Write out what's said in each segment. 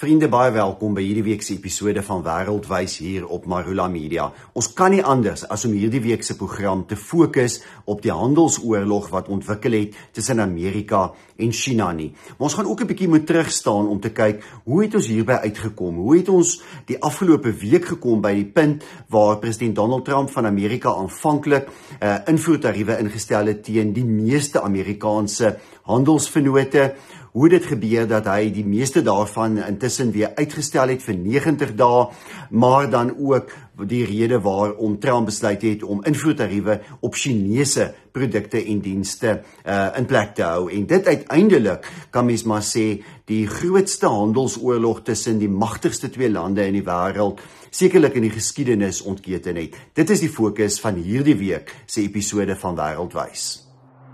Vriende, baie welkom by hierdie week se episode van Wêreldwys hier op Marula Media. Ons kan nie anders as om hierdie week se program te fokus op die handelsoorlog wat ontwikkel het tussen Amerika en China nie. Maar ons gaan ook 'n bietjie moet terugstaan om te kyk, hoe het ons hierby uitgekom? Hoe het ons die afgelope week gekom by die punt waar president Donald Trump van Amerika aanvanklik invoertariewe ingestel het teen die meeste Amerikaanse handelsvennote? Hoe dit gebeur dat hy die meeste daarvan intussen weer uitgestel het vir 90 dae, maar dan ook die rede waarom Trump besluit het om invoertariewe op Chinese produkte en dienste in plek te hou. En dit uiteindelik, kan mens maar sê, die grootste handelsoorlog tussen die magtigste twee lande in die wêreld sekerlik in die geskiedenis ontketen het. Dit is die fokus van hierdie week se episode van Wêreldwys.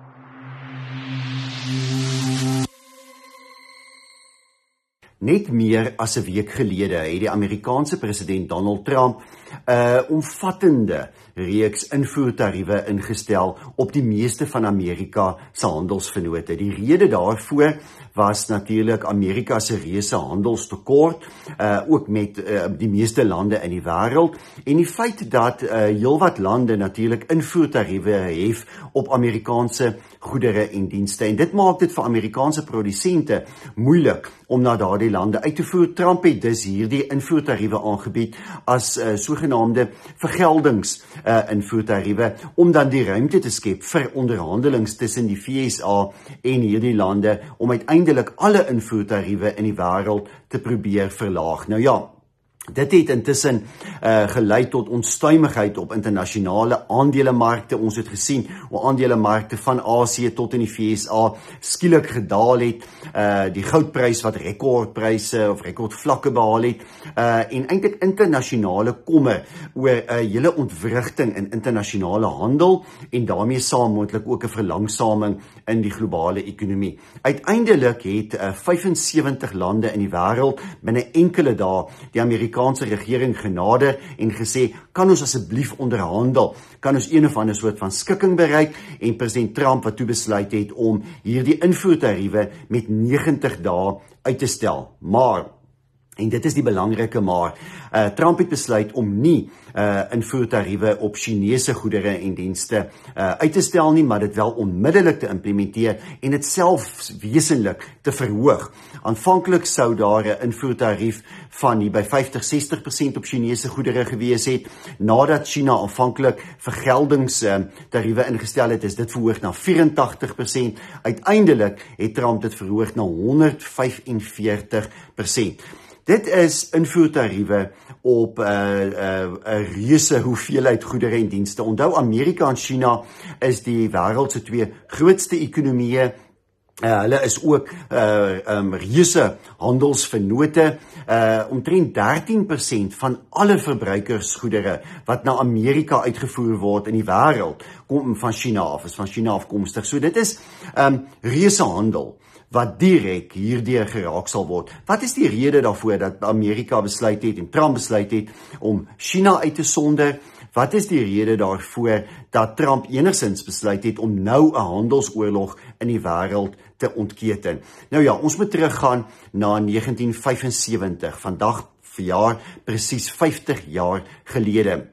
Net meer as 'n week gelede het die Amerikaanse president Donald Trump 'n omvattende reeks invoertariewe ingestel op die meeste van Amerika se handelsvennote. Die rede daarvoor was natuurlik Amerika se reuse handelstekort, ook met die meeste lande in die wêreld, en die feit dat heelwat lande natuurlik invoertariewe hef op Amerikaanse goedere en dienste. En dit maak dit vir Amerikaanse produsente moeilik om na daardie lande uit te voer. Trump het dus hierdie invoertariewe aangebied as sogenaamde vergeldings invoertariewe, om dan die ruimte te skep vir onderhandelings tussen die VSA en hierdie lande, om uiteindelik alle invoertariewe in die wêreld te probeer verlaag. Nou ja, dit het intussen gelei tot onstuimigheid op internasionale aandelemarkte. Ons het gesien hoe aandelemarkte van Asië tot in die VSA skielik gedaal het, die goudprys wat rekordpryse of rekordvlakke behaal het, en eintlik internasionale kommer oor 'n hele ontwrigting in internasionale handel en daarmee saam moontlik ook 'n verlangsaming in die globale ekonomie. Uiteindelik het 75 lande in die wêreld binne enkele dae die Amerikaanse regering genader en gesê, kan ons asseblief onderhandel, kan ons een of ander soort van skikking bereik, en president Trump wat toe besluit het om hierdie invoertariewe met 90 dae uit te stel. Maar, en dit is die belangrike maar, Trump het besluit om nie invoertariewe op Chinese goedere en dienste uit te stel nie, maar dit wel onmiddellik te implementeer en dit self wesenlik te verhoog. Aanvanklik sou daar 'n invoertarief van die by 50-60% op Chinese goedere gewees het. Nadat China aanvanklik vergeldingstariewe ingestel het, is dit verhoog na 84%. Uiteindelik het Trump dit verhoog na 145%. Dit is invoertariewe op 'n reuse hoeveelheid goedere en dienste. Onthou, Amerika en China is die wêreld se twee grootste ekonomieë. Hulle is ook reuse handelsvennote. Omtrent 13% van alle verbruikersgoedere wat na Amerika uitgevoer word in die wêreld, kom van China af, is van China afkomstig. So dit is reuse handel wat direk hierdeur geraak sal word. Wat is die rede daarvoor dat Amerika besluit het en Trump besluit het om China uit te sonder? Wat is die rede daarvoor dat Trump enigstens besluit het om nou 'n handelsoorlog in die wêreld te ontketen? Nou ja, ons moet teruggaan na 1975, vandag verjaar presies 50 jaar gelede.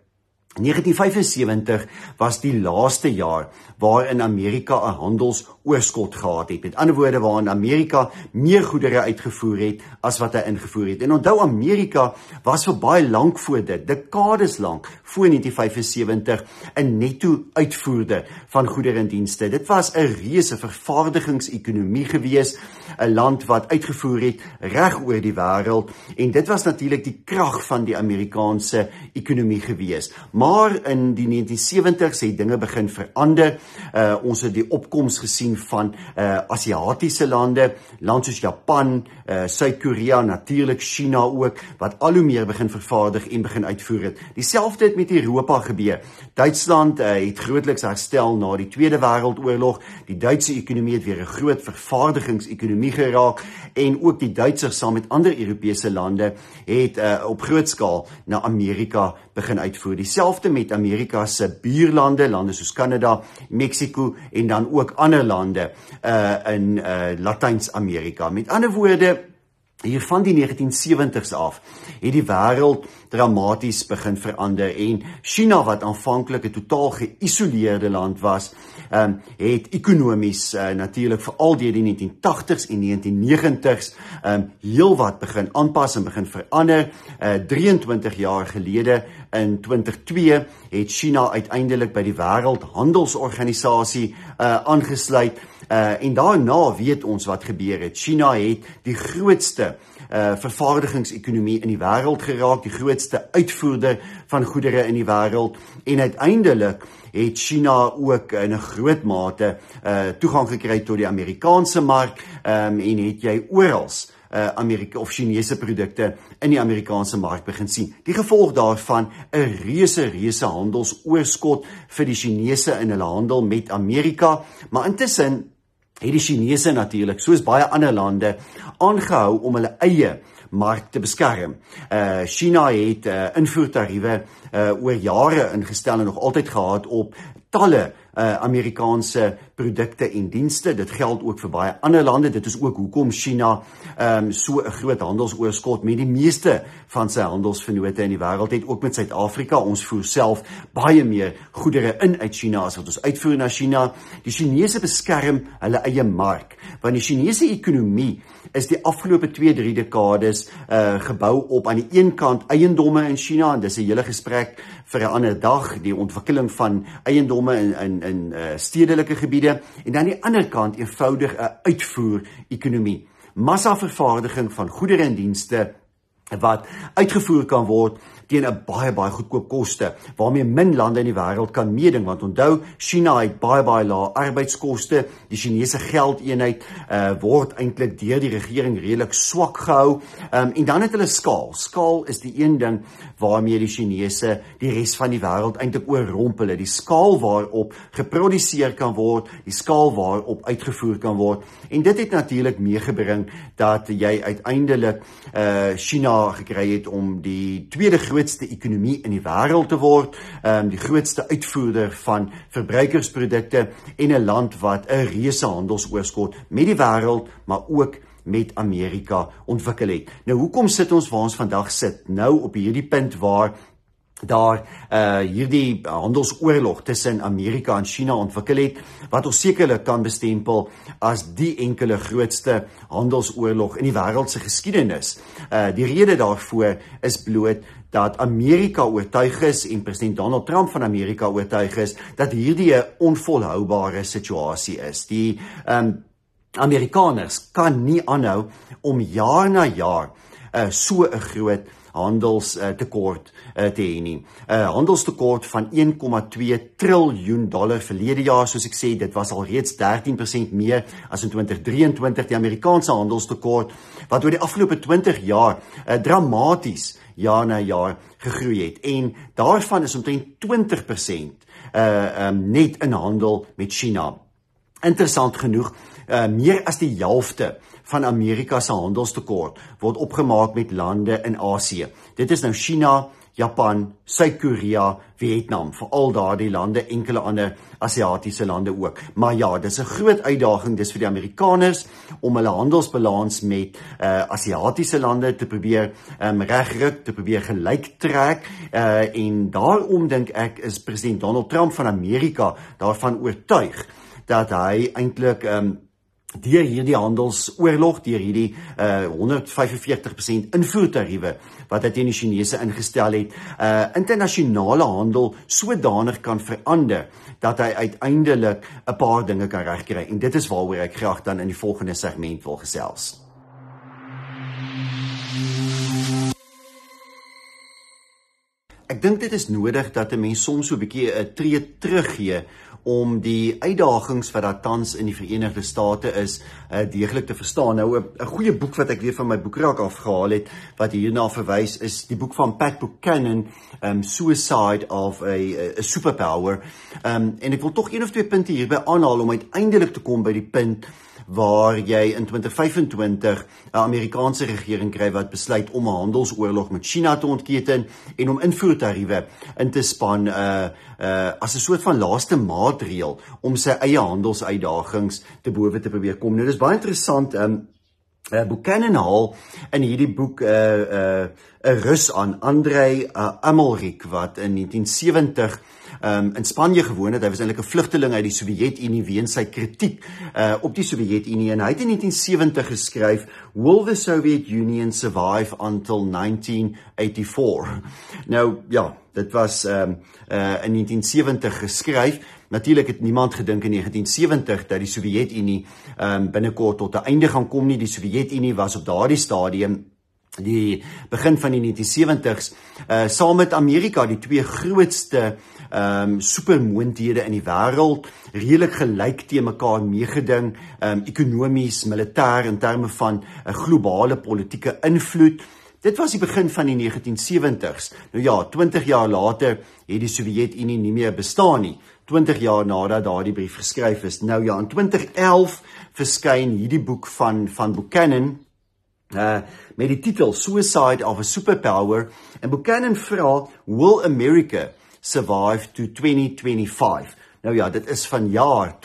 1975 was die laaste jaar waarin Amerika 'n handelsoorskot gehad het. Met ander woorde, waarin Amerika meer goedere uitgevoer het as wat hy ingevoer het. En onthou, Amerika was vir baie lank voor dit, dekades lank voor 1975, 'n netto uitvoerder van goedere en dienste. Dit was 'n reuse vervaardigingsekonomie gewees, 'n land wat uitgevoer het reg oor die wêreld, en dit was natuurlik die krag van die Amerikaanse ekonomie gewees. Maar in die 1970s het dinge begin verander. Ons het die opkoms gesien van Asiatiese lande, lande soos Japan, Suid-Korea, natuurlik China ook, wat al hoe meer begin vervaardig en begin uitvoer het. Dieselfde het met Europa gebeur. Duitsland het grootliks herstel na die Tweede Wêreldoorlog. Die Duitse ekonomie het weer 'n groot vervaardigingsekonomie geraak, en ook die Duitsers saam met ander Europese lande het op groot skaal na Amerika begin uitvoer. Dieselfde met Amerika se buurlande, lande soos Kanada, Mexico en dan ook ander lande in Latyns-Amerika. Met ander woorde, hier van die 1970s af het die wêreld dramaties begin verander en China wat aanvanklik 'n totaal geïsoleerde land was, het ekonomies natuurlik veral deur die 1980s en 1990s heel wat begin aanpas en begin verander. 23 jaar gelede in 2002 het China uiteindelik by die Wêreldhandelsorganisasie aangesluit. En daarna weet ons wat gebeur het. China het die grootste vervaardigingsekonomie in die wêreld geraak, die grootste uitvoerder van goedere in die wêreld en uiteindelik het China ook in 'n groot mate toegang gekry tot die Amerikaanse mark en het jy oral Amerika of Chinese produkte in die Amerikaanse mark begin sien. Die gevolg daarvan 'n reuse handelsoorskot vir die Chinese in hulle handel met Amerika, maar intussen het die Chinese natuurlik, soos baie ander lande, aangehou om hulle eie mark te beskerm. China het invoertariewe oor jare ingestel en nog altyd gehad op talle Amerikaanse produkte en dienste. Dit geld ook vir baie ander lande. Dit is ook hoekom China so 'n groot handelsoorskot met die meeste van sy handelsvennote in die wêreld het, ook met Suid-Afrika. Ons voer self baie meer goedere in uit China as wat ons uitvoer na China. Die Chinese beskerm hulle eie mark, want die Chinese ekonomie is die afgelope 2-3 dekades gebou op aan die een kant eiendomme in China, en dis 'n hele gesprek vir 'n ander dag, die ontwikkeling van eiendomme in stedelike gebiede, en dan aan die ander kant eenvoudig 'n uitvoer-ekonomie. Massavervaardiging van goedere en dienste wat uitgevoer kan word teen 'n baie goedkoop koste, waarmee min lande in die wêreld kan meeding, want onthou, China het baie lae arbeidskoste. Die Chinese geldeenheid word eintlik deur die regering redelik swak gehou, en dan het hulle skaal. Skaal is die een ding waarmee die Chinese die res van die wêreld eintlik oorrompel. Die skaal waarop geproduseer kan word, die skaal waarop uitgevoer kan word, en dit het natuurlik meegebring dat jy uiteindelik China gekry het om die tweede grootste ekonomie in die wêreld te word, die grootste uitvoerder van verbruikersprodukte en 'n land wat 'n reuse handelsoorskot met die wêreld, maar ook met Amerika ontwikkel het. Nou, hoekom sit ons waar ons vandag sit? Nou op hierdie punt waar daar hierdie handelsoorlog tussen Amerika en China ontwikkel het, wat ons sekerlik kan bestempel as die enkele grootste handelsoorlog in die wêreld se geskiedenis. Die rede daarvoor is bloot dat Amerika oortuig is en president Donald Trump van Amerika oortuig is dat hierdie 'n onvolhoubare situasie is. Die Amerikaners kan nie aanhou om jaar na jaar so 'n groot handelstekort te hê nie. Handelstekort van $1,2 triljoen verlede jaar, soos ek sê, dit was al reeds 13% meer as in 2023, die Amerikaanse handelstekort, wat oor die afgelope 20 jaar dramaties jaar na jaar gegroei het. En daarvan is omtrent 20% net in handel met China. Interessant genoeg, meer as die helfte van Amerika se handelstekort word opgemaak met lande in Asië. Dit is nou China, Japan, Suid-Korea, Vietnam, veral daardie lande, enkele ander Asiatiese lande ook. Maar ja, dis 'n groot uitdaging, dis vir die Amerikaners om hulle handelsbalans met Asiatiese lande te probeer regryk, te probeer gelyk trek, en daarom dink ek is president Donald Trump van Amerika daarvan oortuig dat hy eintlik deur hierdie handelsoorlog, deur hierdie 145% invoertariewe wat hy teen die Chinese ingestel het, internasionale handel sodanig kan verander dat hy uiteindelik 'n paar dinge kan regkry. En dit is waaroor ek graag dan in die volgende segment wil gesels. Ek dink dit is nodig dat 'n mens soms so 'n bietjie 'n tree teruggee om die uitdagings wat daar tans in die Verenigde State is, deeglik te verstaan. Nou, 'n goeie boek wat ek weer van my boekrak afgehaal het, wat hierna verwys, is die boek van Pat Buchanan, Suicide of a Superpower. En ek wil tog een of twee punte hierby aanhaal om uiteindelik te kom by die punt waar jy in 2025 'n Amerikaanse regering kry wat besluit om 'n handelsoorlog met China te ontketen en om invoertariewe in te span as 'n soort van laaste maatreël om sy eie handelsuitdagings te bowe te probeer kom. Nou, dis baie interessant. Buchanan haal in hierdie boek 'n Rus aan, Andrei Amalrik, wat in 1970 in Spanje gewoon het. Hy was eintlik 'n vlugteling uit die Sowjetunie weens sy kritiek op die Sowjetunie, en hy het in 1970 geskryf Will the Soviet Union survive until 1984? Nou ja, dit was in 1970 geskryf. Natuurlik het niemand gedink in 1970 dat die Sowjetunie binnekort tot 'n einde gaan kom nie. Die Sowjetunie was op daardie stadium, die begin van die 1970s, saam met Amerika die twee grootste supermoondhede in die wêreld, redelik gelyk te mekaar meegeding, ekonomies, militêr, in terme van 'n globale politieke invloed. Dit was die begin van die 1970s. Nou ja, 20 jaar later het die Sowjetunie nie meer bestaan nie. 20 jaar nadat daardie brief geskryf is. Nou ja, in 2011 verskyn hierdie boek van Buchanan, met die titel Suicide of a Superpower, en Buchanan vra, Will America survive to 2025? Nou ja, dit is van jaar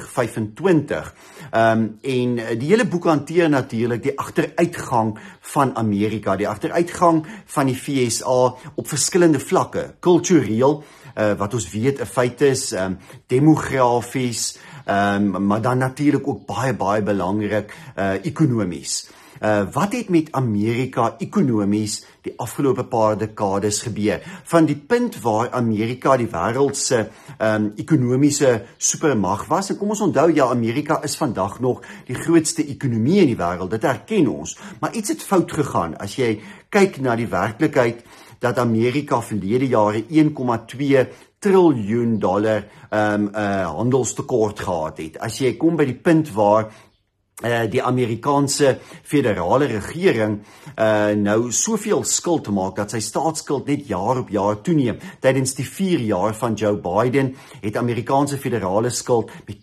2025. En die hele boek hanteer natuurlik die agteruitgang van Amerika, die agteruitgang van die VSA op verskillende vlakke, kultureel, wat ons weet 'n feit is, demografies, maar dan natuurlik ook baie belangrik, ekonomies. Wat het met Amerika ekonomies die afgelope paar dekades gebeur? Van die punt waar Amerika die wêreld se ekonomiese supermag was, en kom ons onthou, ja, Amerika is vandag nog die grootste ekonomie in die wêreld, dit erken ons, maar iets het fout gegaan. As jy kyk na die werklikheid, dat Amerika verlede jare 1,2 triljoen dollar handelstekort gehad het. As jy kom by die punt waar die Amerikaanse federale regering nou soveel skuld maak dat sy staatsskuld net jaar op jaar toeneem. Tydens die 4 jaar van Joe Biden het Amerikaanse federale skuld met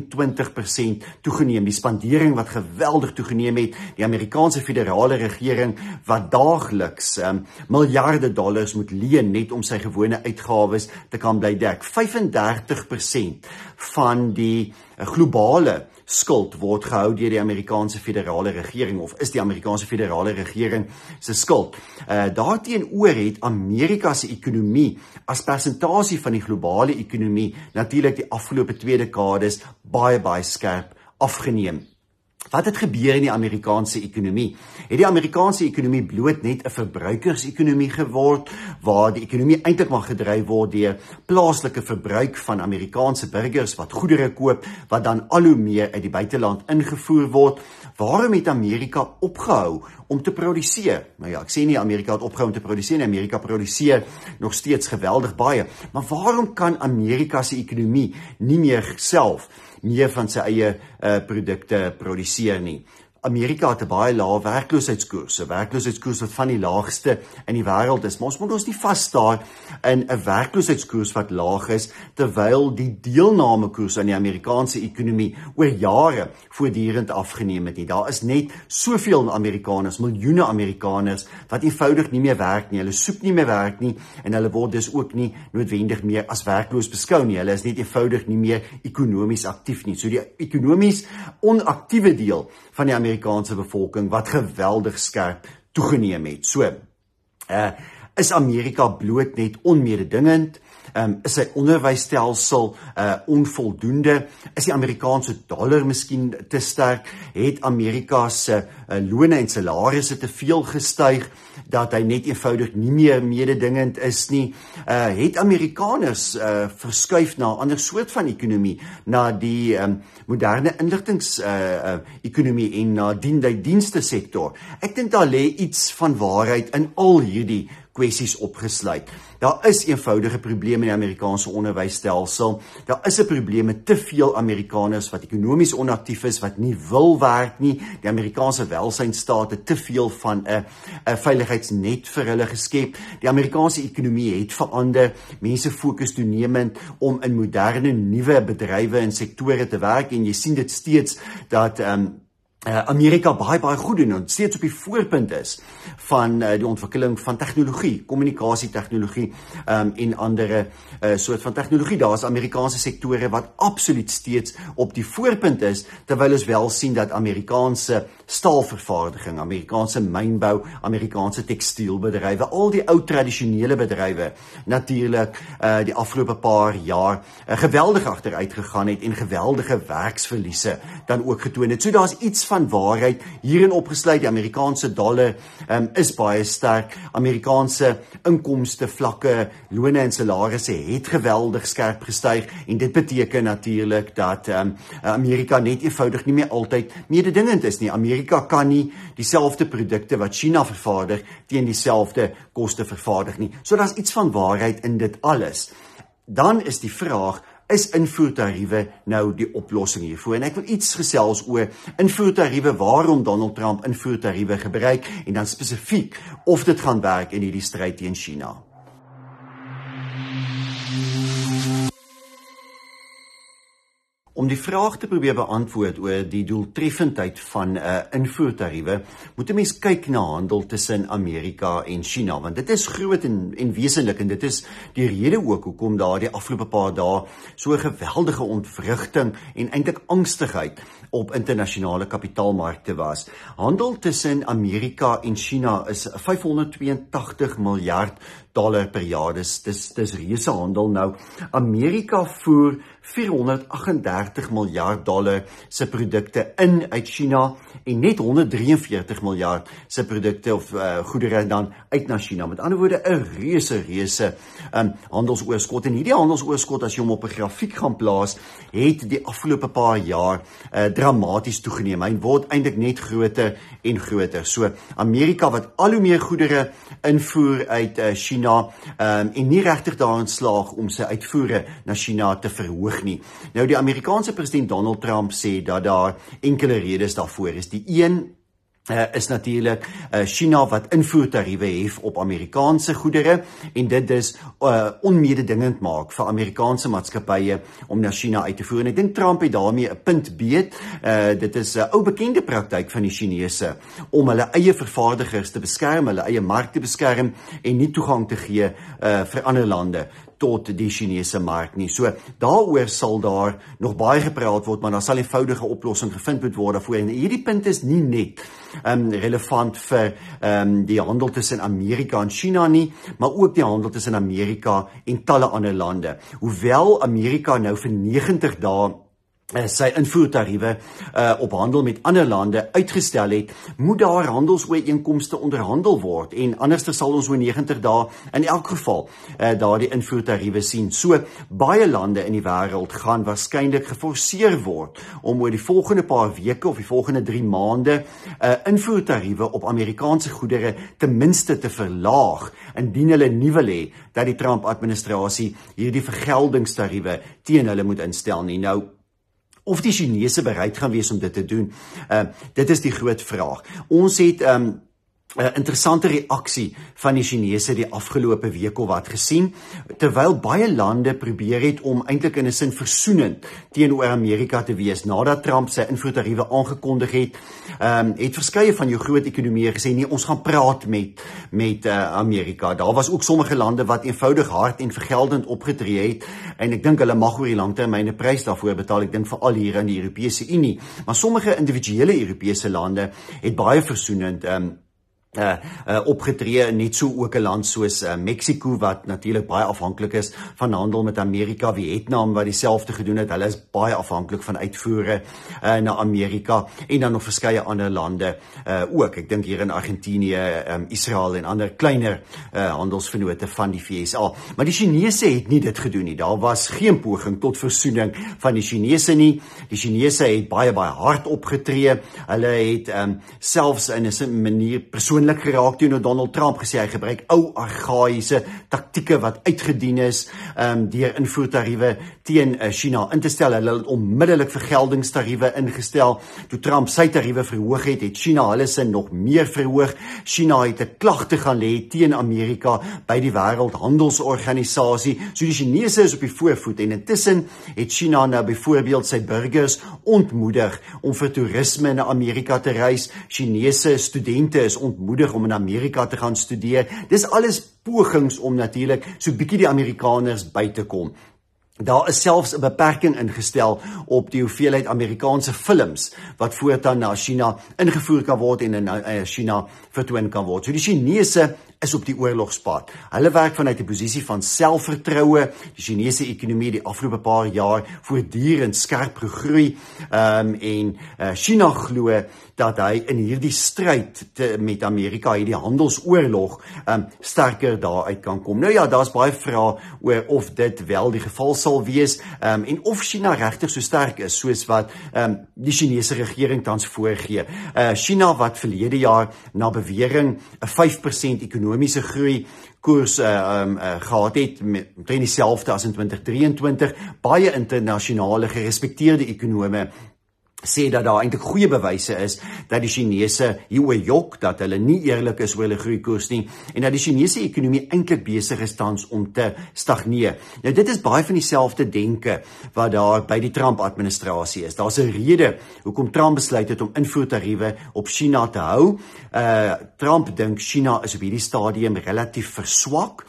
22% toegeneem. Die spandering wat geweldig toegeneem het, die Amerikaanse federale regering wat daagliks miljarde dollars moet leen net om sy gewone uitgawes te kan bly dek. 35% van die globale skuld word gehou deur die Amerikaanse federale regering, of is die Amerikaanse federale regering se skuld. Daarteenoor het Amerika se ekonomie as persentasie van die globale ekonomie natuurlik die afgelope 2 dekades baie skerp afgeneem. Wat het gebeur in die Amerikaanse ekonomie? Het die Amerikaanse ekonomie bloot net 'n verbruikersekonomie geword, waar die ekonomie eintlik maar gedryf word deur plaaslike verbruik van Amerikaanse burgers wat goedere koop, wat dan al hoe meer uit die buiteland ingevoer word? Waarom het Amerika opgehou om te produseer? Nou ja, ek sê nie Amerika het opgehou om te produseer nie, Amerika produseer nog steeds geweldig baie. Maar waarom kan Amerika se ekonomie nie meer self meer van sy eie produkte produseer nie? Amerika het 'n baie lae werkloosheidskoers, 'n werkloosheidskoers wat van die laagste in die wêreld is. Maar ons moet ons nie vasstaar in 'n werkloosheidskoers wat laag is, terwyl die deelnamekoers aan die Amerikaanse ekonomie oor jare voortdurend afgeneem het nie. Daar is net soveel Amerikaners, miljoene Amerikaners, wat eenvoudig nie meer werk nie. Hulle soek nie meer werk nie, en hulle word dus ook nie noodwendig meer as werkloos beskou nie. Hulle is net eenvoudig nie meer ekonomies aktief nie. So die ekonomies onaktiewe deel van die Amerikaanse bevolking wat geweldig skerp toegeneem het. So, is Amerika bloot net onmededingend? Is sy onderwysstelsel onvoldoende? Is die Amerikaanse dollar miskien te sterk? Het Amerika se lone en salarisse te veel gestyg, dat hy net eenvoudig nie meer mededingend is nie? Het Amerikaners verskuif na 'n ander soort van ekonomie, na die moderne inligtings-ekonomie en na die dienste sektor? Ek dink daar lê iets van waarheid in al hierdie kwessies opgesluit. Daar is eenvoudige probleme in die Amerikaanse onderwysstelsel. Daar is 'n probleem met te veel Amerikaners wat ekonomies onaktief is, wat nie wil werk nie. Die Amerikaanse welsynsstaat het te veel van 'n veiligheidsnet vir hulle geskep. Die Amerikaanse ekonomie het verander. Mense fokus toenemend om in moderne nuwe bedrywe en sektore te werk, en jy sien dit steeds dat Amerika baie goed doen en steeds op die voorpunt is van die ontwikkeling van tegnologie, kommunikasietegnologie en ander soort van tegnologie. Daar is Amerikaanse sektore wat absoluut steeds op die voorpunt is, terwyl ons wel sien dat Amerikaanse staalvervaardiging, Amerikaanse mynbou, Amerikaanse tekstielbedrywe, al die ou tradisionele bedrywe natuurlik die afgelope paar jaar geweldig agteruit gegaan het en geweldige werksverliese dan ook getoon het. So daar's iets van waarheid hierin opgesluit. Die Amerikaanse dollar is baie sterk. Amerikaanse inkomste vlakke, lone en salarisse het geweldig skerp gestyg en dit beteken natuurlik dat Amerika net eenvoudig nie meer altyd mededingend is nie. Amerika kan nie dieselfde produkte wat China vervaardig teen dieselfde koste vervaardig nie. So daar's iets van waarheid in dit alles. Dan is die vraag, is invoertariewe nou die oplossing hiervoor? En ek wil iets gesels oor invoertariewe, waarom Donald Trump invoertariewe gebruik en dan spesifiek of dit gaan werk in hierdie stryd teen China. Om die vraag te probeer beantwoord oor die doeltreffendheid van invoertariewe, moet 'n mens kyk na handel tussen Amerika en China, want dit is groot en wesentlik en dit is die rede ook hoekom daar die afgelope paar dae so 'n geweldige ontwrigting en eintlik angstigheid op internasionale kapitaalmarkte was. Handel tussen Amerika en China is 582 miljard dollar per jaar. Dis reuse handel nou. Amerika voer 438 miljard dollar se produkte in uit China en net 143 miljard se produkte of goedere dan uit na China. Met ander woorde 'n reuse handelsoorskot en hierdie handelsoorskot as jy hom op 'n grafiek gaan plaas, het die afgelope paar jaar dramaties toegeneem. Hy word eintlik net groter en groter. So Amerika wat al hoe meer goedere invoer uit China en nie regtig daarin slaag om sy uitvoere na China te verhoog nie. Nou die Amerikaanse president Donald Trump sê dat daar enkele redes daarvoor is. Die een is natuurlik China wat invoertariewe hef op Amerikaanse goedere en dit is onmededingend maak vir Amerikaanse maatskappye om na China uit te voer. En ek dink Trump het daarmee 'n punt beet. Dit is 'n ou bekende praktyk van die Chinese om hulle eie vervaardigers te beskerm, hulle eie mark te beskerm en nie toegang te gee vir ander lande tot die Chinese mark nie. So daaroor sal daar nog baie gepraat word, maar daar sal 'n eenvoudige oplossing gevind moet word daarvoor. En hierdie punt is nie net relevant vir die handel tussen Amerika en China nie, maar ook die handel tussen Amerika en talle ander lande. Hoewel Amerika nou vir 90 dae sy invoertariewe op handel met ander lande uitgestel het, moet daar handelsooreenkomste onderhandel word en anderster sal ons oor 90 dae in elk geval daar die invoertariewe sien. So baie lande in die wêreld gaan waarskynlik geforseer word om oor die volgende paar weke of die volgende 3 maande invoertariewe op Amerikaanse goedere ten minste te verlaag indien hulle nie wil hê dat die Trump-administrasie hierdie vergeldingstariewe teen hulle moet instel nie. Nou of die Chinese bereid gaan wees om dit te doen, dit is die groot vraag. Ons het interessante reaksie van die Chinese die afgelope week of wat gesien, terwyl baie lande probeer het om eintlik in 'n sin versoenend teenoor Amerika te wees. Nadat Trump sy invoertariewe aangekondig het, het verskeie van jou groot ekonomieë gesê, nee, ons gaan praat met Amerika. Daar was ook sommige lande wat eenvoudig hard en vergeldend opgetree het, en ek dink hulle mag oor die langtermyn 'n prys daarvoor betaal, ek dink veral hier in die Europese Unie. Maar sommige individuele Europese lande het baie versoenend opgetree, net so ook 'n land soos Mexico wat natuurlik baie afhanklik is van handel met Amerika, Vietnam wat dieselfde gedoen het, hulle is baie afhanklik van uitvoere na Amerika en dan nog verskeie ander lande ook, ek dink hier in Argentinië, Israel en ander kleiner handelsvennote van die VSA. Maar die Chinese het nie dit gedoen nie, daar was geen poging tot versoening van die Chinese nie. Die Chinese het baie hard opgetree, hulle het selfs in 'n manier persoonlik persoonlik geraak teenoor Donald Trump, gesê hy gebruik ou argaïese taktieke wat uitgedien is deur invoertariewe teen China in te stel. Hulle het onmiddellik vergeldingstariewe ingestel. Toe Trump sy tariewe verhoog het, het China hulle sin nog meer verhoog. China het 'n klagte gaan lê teen Amerika by die Wêreldhandelsorganisasie. So die Chinese is op die voorvoet en intussen het China nou byvoorbeeld sy burgers ontmoedig om vir toerisme na Amerika te reis. Chinese studente is ontmoedig om in Amerika te gaan studeer. Dis alles pogings om natuurlik so bietjie die Amerikaners by te kom. Daar is selfs 'n beperking ingestel op die hoeveelheid Amerikaanse films wat voortaan na China ingevoer kan word en in China vertoon kan word. So die Chinese is op die oorlogspad. Hulle werk vanuit 'n posisie van selfvertroue. Die Chinese ekonomie die afgelope paar jaar voortdurend skerp gegroei en China glo dat hy in hierdie stryd met Amerika, hierdie handelsoorlog, sterker daaruit kan kom. Nou ja, daar's baie vrae oor of dit wel die geval sal wees en of China regtig so sterk is soos wat die Chinese regering tans voorgee. China wat verlede jaar na bewering 'n 5% ekonomiese groei koers gehad het, omtrent dieselfde as in 2023, baie internasionale gerespekteerde ekonome sê dat daar eintlik goeie bewyse is dat die Chinese hieroor jok, dat hulle nie eerlik is oor hulle groeikoers nie en dat die Chinese ekonomie eintlik besig is tans om te stagneer. Nou dit is baie van dieselfde denke wat daar by die Trump-administrasie is. Daar's 'n rede hoekom Trump besluit het om invoertariewe op China te hou. Trump dink China is op hierdie stadium relatief verswak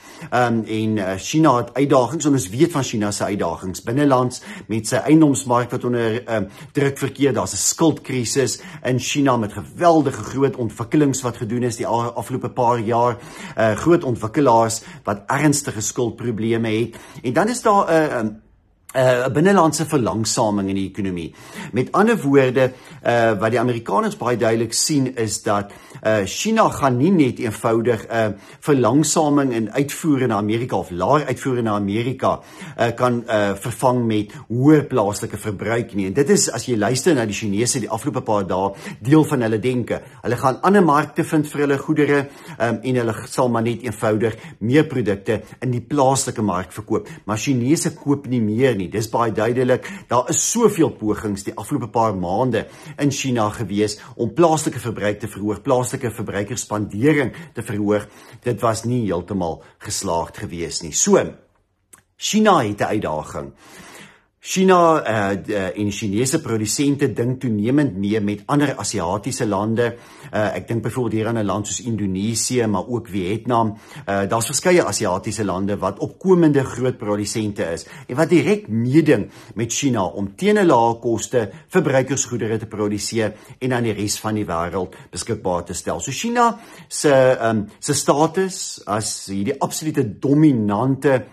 en China het uitdagings, en ons weet van China se uitdagings binnelands met sy eiendomsmark wat onder druk verkeer. Daar's 'n skuldkrisis in China met geweldige groot ontwikkelings wat gedoen is die afgelope paar jaar. Groot ontwikkelaars wat ernstige skuldprobleme het. En dan is daar 'n binnelandse verlangsaming in die ekonomie. Met ander woorde, wat die Amerikaners baie duidelik sien is dat China gaan nie net eenvoudig verlangsaming in uitvoere na Amerika of laer uitvoere na Amerika kan vervang met hoër plaaslike verbruik nie. En dit is, as jy luister na die Chinese die afgelope paar dae, deel van hulle denke. Hulle gaan ander markte vind vir hulle goedere en hulle sal maar net eenvoudig meer produkte in die plaaslike mark verkoop. Maar Chinese koop nie meer nie. Dis baie duidelik. Daar is soveel pogings die afgelope paar maande in China gewees om plaaslike verbruik te verhoog, plaaslike verbruikersspandering te verhoog. Dit was nie heeltemal geslaagd gewees nie. So, China het 'n uitdaging. China en Chinese produsente dink toenemend mee met ander Asiatiese lande. Ek dink byvoorbeeld hier aan 'n land soos Indonesië, maar ook Vietnam. Daar's verskeie Asiatiese lande wat opkomende groot produsente is en wat direk meeding met China om teen 'n lae koste verbruikersgoedere te produseer en aan die res van die wêreld beskikbaar te stel. So China se status as hierdie absolute dominante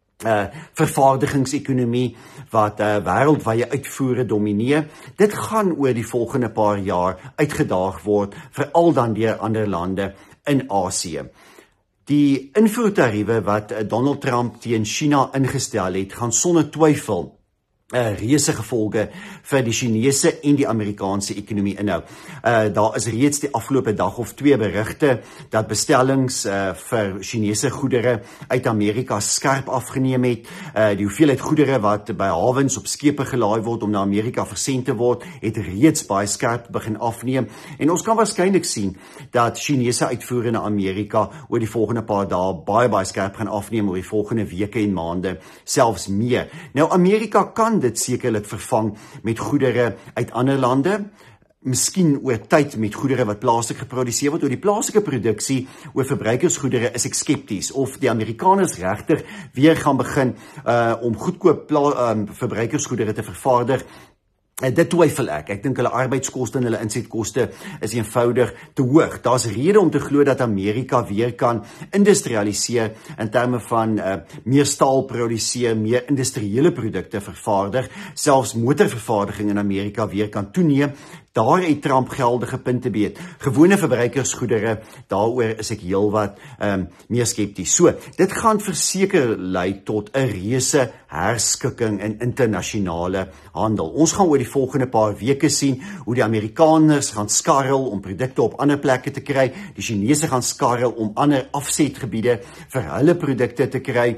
vervaardigingsekonomie wat wêreldwye uitvoere domineer. Dit gaan oor die volgende paar jaar uitgedaag word, veral dan deur ander lande in Asië. Die invoertariewe wat Donald Trump teen China ingestel het, gaan sonder twyfel reuse gevolge vir die Chinese en die Amerikaanse ekonomie inhou. Daar is reeds die afgelope dag of 2 berigte dat bestellings vir Chinese goedere uit Amerika skerp afgeneem het. Die hoeveelheid goedere wat by hawens op skepe gelaai word om na Amerika versend te word, het reeds baie skerp begin afneem. En ons kan waarskynlik sien dat Chinese uitvoere na Amerika oor die volgende paar dae baie skerp gaan afneem oor die volgende weke en maande, selfs meer. Nou Amerika kan dit sekerlik vervang met goedere uit ander lande, miskien oor tyd met goedere wat plaaslik geproduseer word. Oor die plaaslike produksie oor verbruikersgoedere is ek skepties of die Amerikaners regtig weer gaan begin om goedkoop verbruikersgoedere te vervaardig. Dit twyfel ek. Ek dink hulle arbeidskoste en hulle insetkoste is eenvoudig te hoog. Daar's rede om te glo dat Amerika weer kan industrialiseer in terme van meer staal produseer, meer industriële produkte vervaardig, selfs motorvervaardiging in Amerika weer kan toeneem. Daar het Trump geldige punte beet. Gewone verbruikersgoedere, daaroor is ek heelwat meer skepties. So, dit gaan verseker lei tot 'n reuse herskikking in internasionale handel. Ons gaan oor die volgende paar weke sien hoe die Amerikaners gaan skarrel om produkte op ander plekke te kry, die Chinese gaan skarrel om ander afsetgebiede vir hulle produkte te kry.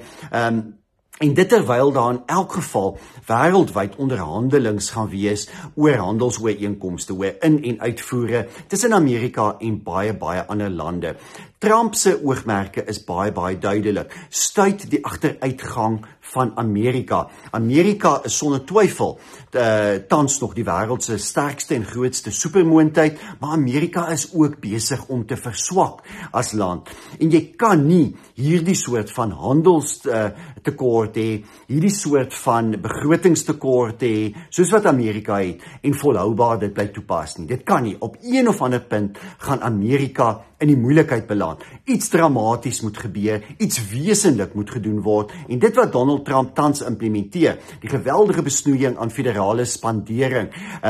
En dit terwyl daar in elk geval wêreldwyd onderhandelings gaan wees oor handelsooreenkomste, oor in- en uitvoere tussen Amerika en baie ander lande. Trump se oogmerke is baie duidelik. Stuit die agteruitgang van Amerika. Amerika is sonder twyfel tans nog die wêreld se sterkste en grootste supermoondheid, maar Amerika is ook besig om te verswak as land. En jy kan nie hierdie soort van handelstekort hê, hierdie soort van begrotingstekort hê, soos wat Amerika het, en volhoubaar dit bly toepas nie. Dit kan nie. Op een of ander punt gaan Amerika in die moeilikheid beland. Iets dramaties moet gebeur, iets wesenlik moet gedoen word, en dit wat Donald Trump tans implementeer, die geweldige besnoeiing aan federale spandering,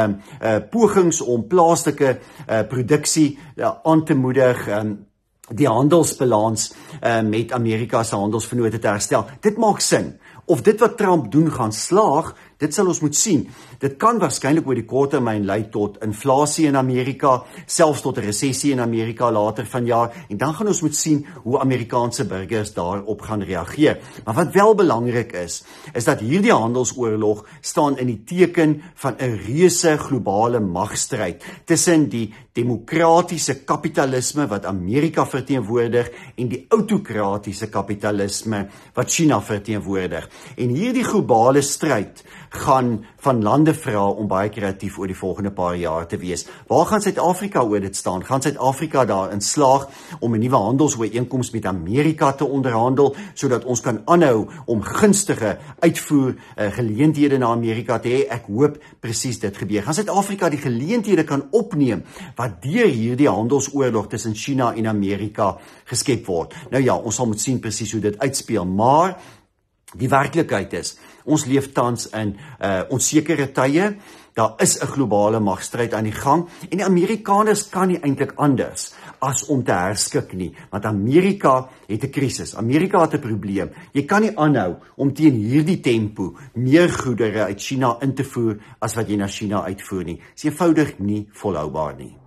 pogings om plaaslike produksie aan te moedig, die handelsbalans met Amerika se handelsvennote te herstel. Dit maak sin. Of dit wat Trump doen gaan slaag, dit sal ons moet sien. Dit kan waarskynlik oor die kort termyn lei tot inflasie in Amerika, selfs tot 'n resessie in Amerika later vanjaar, en dan gaan ons moet sien hoe Amerikaanse burgers daarop gaan reageer. Maar wat wel belangrik is dat hierdie handelsoorlog staan in die teken van 'n reuse globale magstryd tussen die demokratiese kapitalisme wat Amerika verteenwoordig en die autokratiese kapitalisme wat China verteenwoordig. En hierdie globale stryd gaan van lande vra om baie kreatief oor die volgende paar jaar te wees. Waar gaan Suid-Afrika oor dit staan? Gaan Suid-Afrika daarin slaag om 'n nuwe handelsooreenkoms met Amerika te onderhandel, sodat ons kan aanhou om gunstige uitvoer geleenthede na Amerika te hê? Ek hoop presies dit gebeur. Gaan Suid-Afrika die geleenthede kan opneem wat deur hierdie handelsoorlog tussen China en Amerika geskep word? Nou ja, ons sal moet sien presies hoe dit uitspeel, maar die werklikheid is, ons leef tans in onsekere tye. Daar is 'n globale magstryd aan die gang en die Amerikaners kan nie eintlik anders as om te herskik nie, want Amerika het 'n krisis. Amerika het 'n probleem. Jy kan nie aanhou om teen hierdie tempo meer goedere uit China in te voer as wat jy na China uitvoer nie. Dit is eenvoudig nie volhoubaar nie.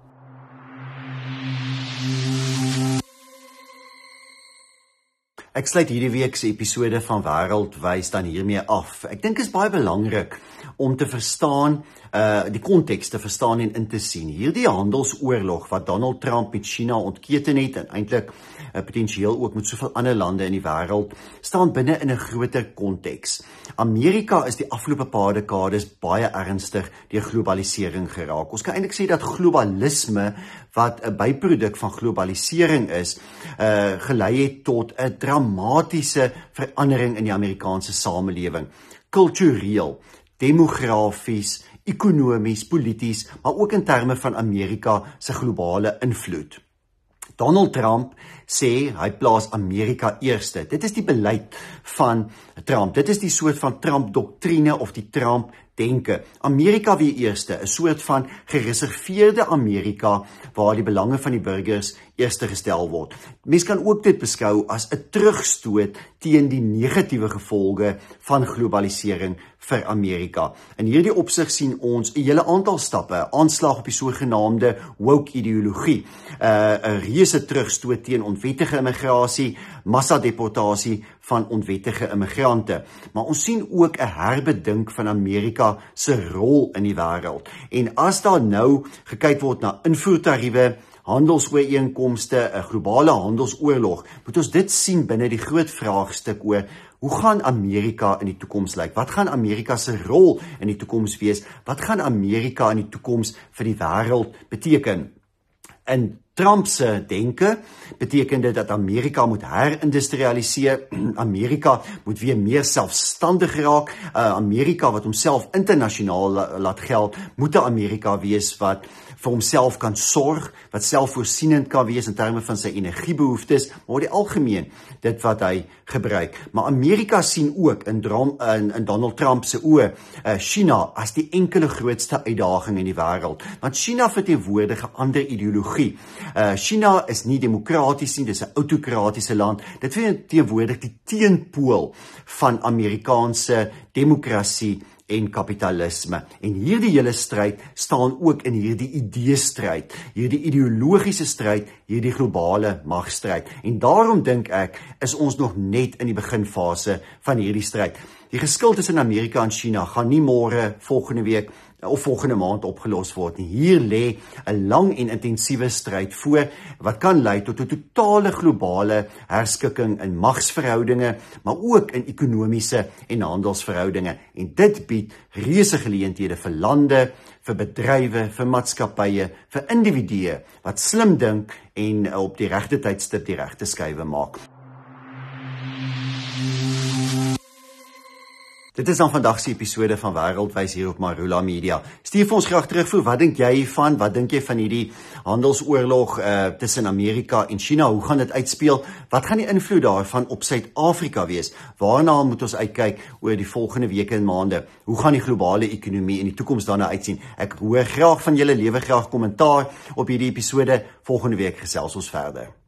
Ek sluit hierdie week se episode van Wêreldwys dan hiermee af. Ek dink dit is baie belangrik om te verstaan, die konteks te verstaan en in te sien. Hierdie handelsoorlog wat Donald Trump met China ontketen het en eintlik potensieel ook met soveel ander lande in die wêreld, staan binne in 'n groter konteks. Amerika is die afgelope paar dekades baie ernstig deur globalisering geraak. Ons kan eintlik sê dat globalisme, wat 'n byproduk van globalisering is, gelei het tot 'n dramatiese verandering in die Amerikaanse samelewing. Kultureel, demografies, ekonomies, polities, maar ook in terme van Amerika se globale invloed. Donald Trump sê hy plaas Amerika eerste. Dit is die beleid van Trump. Dit is die soort van Trump-doktrine of die Trump-denke. Amerika wie eerste, 'n soort van gereserveerde Amerika waar die belange van die burgers eerste gestel word. Mens kan ook dit beskou as 'n terugstoot teen die negatiewe gevolge van globalisering vir Amerika. In hierdie opsig sien ons 'n hele aantal stappe, aanslag op die sogenaamde woke ideologie, 'n reuse terugstoot teen onwettige immigrasie, massadeportasie van onwettige immigrante. Maar ons sien ook 'n herbedink van Amerika se rol in die wêreld. En as daar nou gekyk word na invoertariewe, handelsooreenkomste, 'n globale handelsoorlog, moet ons dit sien binne die groot vraagstuk oor hoe gaan Amerika in die toekoms lyk? Wat gaan Amerika se rol in die toekoms wees? Wat gaan Amerika in die toekoms vir die wêreld beteken? In Trump se denke beteken dit dat Amerika moet herindustrialiseer, Amerika moet weer meer selfstandig raak, Amerika wat homself internasionaal laat geld, moet 'n Amerika wees wat vir homself kan sorg, wat selfvoorsienend kan wees in terme van sy energiebehoeftes, maar oor die algemeen dit wat hy gebruik. Maar Amerika sien ook in Donald Trump se oë China as die enkele grootste uitdaging in die wêreld, want China verteenwoordig 'n ander ideologie. China is nie demokraties nie, dis 'n autokratiese land. Dit verteenwoordig die teenpool van Amerikaanse demokrasie en kapitalisme. En hierdie hele stryd staan ook in hierdie idee-stryd, hierdie ideologiese stryd, hierdie globale magstryd. En daarom dink ek, is ons nog net in die beginfase van hierdie stryd. Die geskil tussen Amerika en China gaan nie môre, volgende week of volgende maand opgelos word nie. Hier lê 'n lang en intensiewe stryd voor wat kan lei tot 'n totale globale herskikking in magsverhoudinge, maar ook in ekonomiese en handelsverhoudinge. En dit bied reuse geleenthede vir lande, vir bedrywe, vir maatskappye, vir individue wat slim dink en op die regte tydstip die regte skuiwe maak. Dit is dan vandag se episode van Wêreldwys hier op Marula Media. Stuur vir ons graag terugvoer, wat dink jy hiervan? Wat dink jy van hierdie handelsoorlog tussen Amerika en China? Hoe gaan dit uitspeel? Wat gaan die invloed daarvan op Suid-Afrika wees? Waarna moet ons uitkyk oor die volgende weke en maande? Hoe gaan die globale ekonomie in die toekoms daarna uitsien? Ek hoor graag van julle, lewer graag kommentaar op hierdie episode. Volgende week gesels ons verder.